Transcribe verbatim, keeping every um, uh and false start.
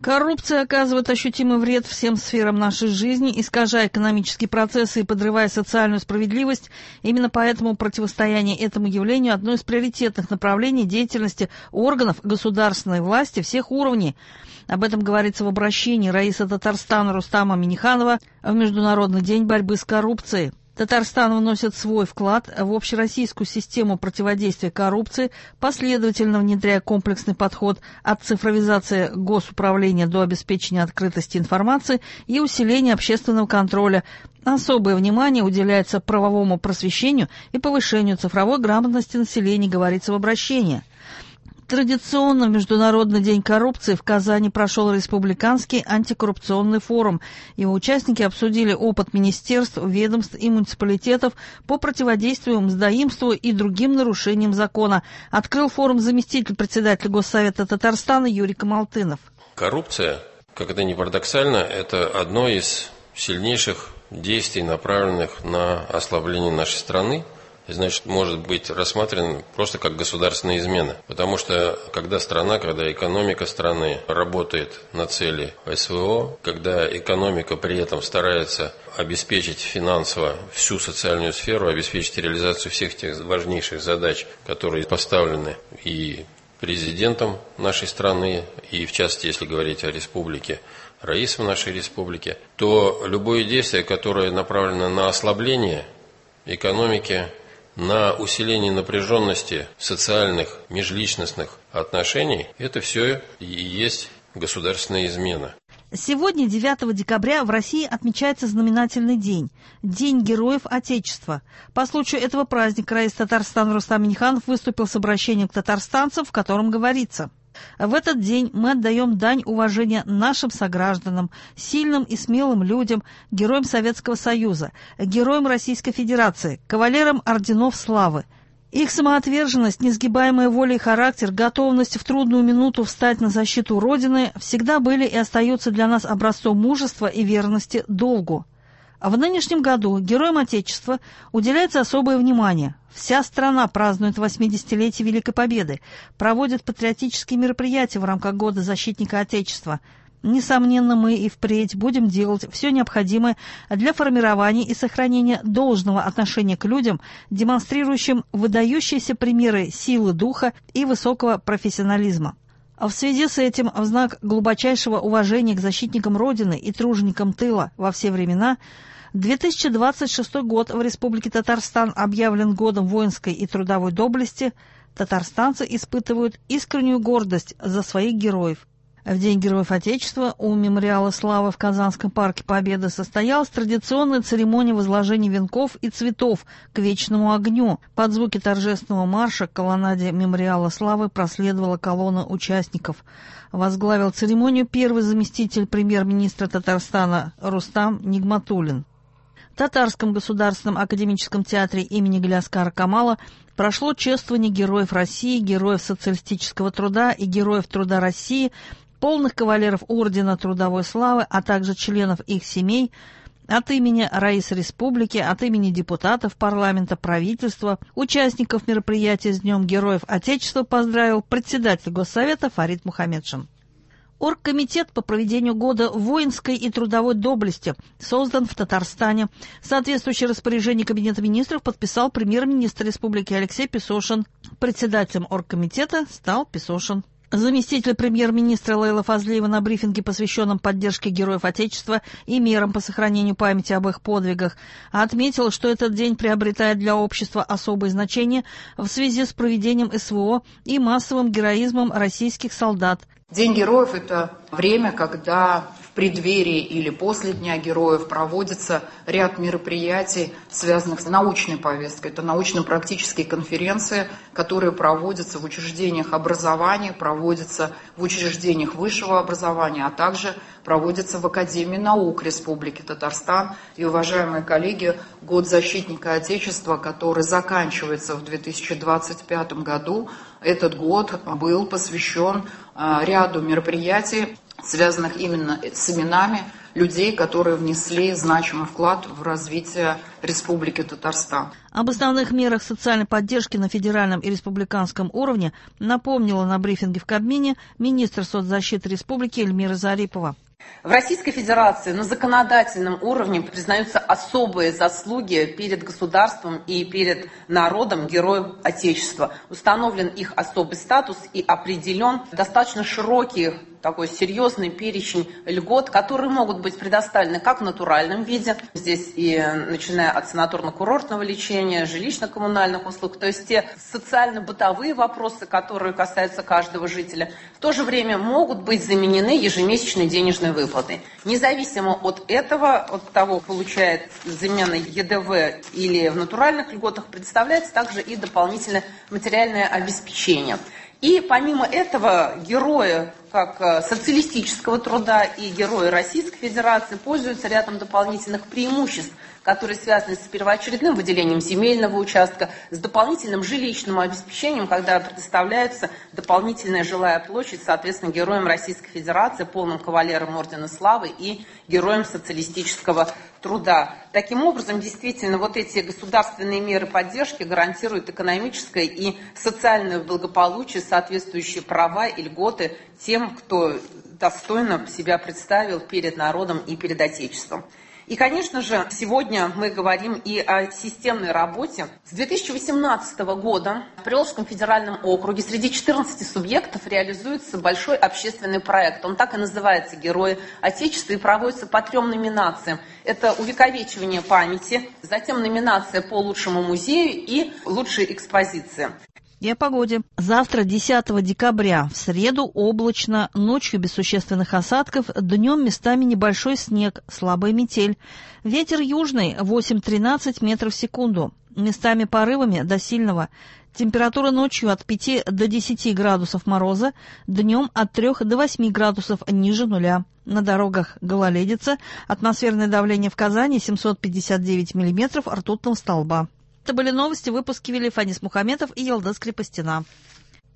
Коррупция оказывает ощутимый вред всем сферам нашей жизни, искажая экономические процессы и подрывая социальную справедливость. Именно поэтому противостояние этому явлению – одно из приоритетных направлений деятельности органов государственной власти всех уровней. Об этом говорится в обращении Раисы Татарстана Рустама Минниханова в Международный день борьбы с коррупцией. Татарстан вносит свой вклад в общероссийскую систему противодействия коррупции, последовательно внедряя комплексный подход от цифровизации госуправления до обеспечения открытости информации и усиления общественного контроля. Особое внимание уделяется правовому просвещению и повышению цифровой грамотности населения, говорится в обращении. Традиционно в Международный день коррупции в Казани прошел Республиканский антикоррупционный форум. Его участники обсудили опыт министерств, ведомств и муниципалитетов по противодействию мздоимству и другим нарушениям закона. Открыл форум заместитель председателя Госсовета Татарстана Юрий Камалтынов. Коррупция, как это ни парадоксально, это одно из сильнейших действий, направленных на ослабление нашей страны. Значит, может быть рассмотрен просто как государственная измена. Потому что когда страна, когда экономика страны работает на цели СВО, когда экономика при этом старается обеспечить финансово всю социальную сферу, обеспечить реализацию всех тех важнейших задач, которые поставлены и президентом нашей страны, и в частности, если говорить о республике, Раисом нашей республики, то любое действие, которое направлено на ослабление экономики, на усиление напряженности социальных, межличностных отношений, это все и есть государственная измена. Сегодня, девятого декабря, в России отмечается знаменательный день – День Героев Отечества. По случаю этого праздника Раис Татарстан Рустам Минниханов выступил с обращением к татарстанцам, в котором говорится: в этот день мы отдаем дань уважения нашим согражданам, сильным и смелым людям, героям Советского Союза, героям Российской Федерации, кавалерам орденов славы. Их самоотверженность, несгибаемая воля и характер, готовность в трудную минуту встать на защиту Родины всегда были и остаются для нас образцом мужества и верности долгу. А в нынешнем году героям Отечества уделяется особое внимание. Вся страна празднует восьмидесятилетие Великой Победы, проводит патриотические мероприятия в рамках Года защитника Отечества. Несомненно, мы и впредь будем делать все необходимое для формирования и сохранения должного отношения к людям, демонстрирующим выдающиеся примеры силы духа и высокого профессионализма. А в связи с этим, в знак глубочайшего уважения к защитникам Родины и труженикам тыла во все времена, две тысячи двадцать шестой год в Республике Татарстан объявлен годом воинской и трудовой доблести. Татарстанцы испытывают искреннюю гордость за своих героев. В День Героев Отечества у мемориала славы в Казанском парке Победы состоялась традиционная церемония возложения венков и цветов к вечному огню. Под звуки торжественного марша к колоннаде мемориала славы проследовала колонна участников. Возглавил церемонию первый заместитель премьер-министра Татарстана Рустам Нигматуллин. В Татарском государственном академическом театре имени Галяскара Камала прошло чествование героев России, героев социалистического труда и героев труда России, полных кавалеров Ордена Трудовой Славы, а также членов их семей. От имени Раисы Республики, от имени депутатов парламента, правительства, участников мероприятия с Днем Героев Отечества поздравил председатель Госсовета Фарид Мухаммедшин. Оргкомитет по проведению года воинской и трудовой доблести создан в Татарстане. Соответствующее распоряжение Кабинета министров подписал премьер-министр республики Алексей Песошин. Председателем оргкомитета стал Песошин. Заместитель премьер-министра Лейла Фазлиева на брифинге, посвященном поддержке героев Отечества и мерам по сохранению памяти об их подвигах, отметила, что этот день приобретает для общества особое значение в связи с проведением СВО и массовым героизмом российских солдат. День героев – это время, когда в преддверии или после Дня героев проводится ряд мероприятий, связанных с научной повесткой. Это научно-практические конференции, которые проводятся в учреждениях образования, проводятся в учреждениях высшего образования, а также проводятся в Академии наук Республики Татарстан. И, уважаемые коллеги, год защитника Отечества, который заканчивается в две тысячи двадцать пятом году, этот год был посвящен ряду мероприятий, связанных именно с именами людей, которые внесли значимый вклад в развитие Республики Татарстан. Об основных мерах социальной поддержки на федеральном и республиканском уровне напомнила на брифинге в Кабмине министр соцзащиты республики Эльмира Зарипова. В Российской Федерации на законодательном уровне признаются особые заслуги перед государством и перед народом героев Отечества. Установлен их особый статус и определен достаточно широкий, такой серьезный перечень льгот, которые могут быть предоставлены как в натуральном виде, здесь и начиная от санаторно-курортного лечения, жилищно-коммунальных услуг, то есть те социально-бытовые вопросы, которые касаются каждого жителя, в то же время могут быть заменены ежемесячной денежной выплатой. Независимо от этого, от того, получает замена Е Д В или в натуральных льготах, предоставляется также и дополнительное материальное обеспечение. И помимо этого герои как социалистического труда и герои Российской Федерации пользуются рядом дополнительных преимуществ, которые связаны с первоочередным выделением земельного участка, с дополнительным жилищным обеспечением, когда предоставляется дополнительная жилая площадь, соответственно, героям Российской Федерации, полным кавалерам Ордена Славы и героям социалистического труда. Таким образом, действительно, вот эти государственные меры поддержки гарантируют экономическое и социальное благополучие, соответствующие права и льготы тем, кто достойно себя представил перед народом и перед Отечеством. И, конечно же, сегодня мы говорим и о системной работе. С две тысячи восемнадцатого года в Приволжском федеральном округе среди четырнадцати субъектов реализуется большой общественный проект. Он так и называется «Герои Отечества» и проводится по трем номинациям. Это увековечивание памяти, затем номинация по лучшему музею и лучшие экспозиции. И о погоде. Завтра, десятого декабря, в среду облачно, ночью без существенных осадков, днем местами небольшой снег, слабая метель. Ветер южный восемь-тринадцать метров в секунду, местами порывами до сильного. Температура ночью от пяти до десяти градусов мороза, днем от трех до восьми градусов ниже нуля. На дорогах гололедица, атмосферное давление в Казани семьсот пятьдесят девять миллиметров ртутного столба. Это были новости, выпуски вели Фанис Мухаметов и Елдас Крепостина.